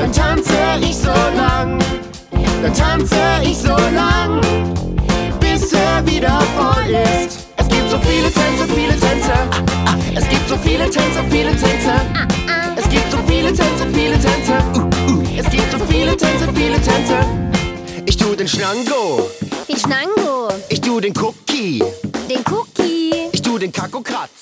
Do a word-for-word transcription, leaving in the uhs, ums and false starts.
Dann tanze ich so lang, dann tanze ich so lang, bis er wieder voll ist. Es gibt so viele Tänze, viele Tänze. Es gibt so viele Tänze, viele Tänze. Es gibt so viele Tänze, viele Tänze. Es gibt so viele Tänze, viele Tänze. Ich tu den Schlango, Den Schnango, ich tu den Cookie, den Cookie, ich tu den Kakokratz,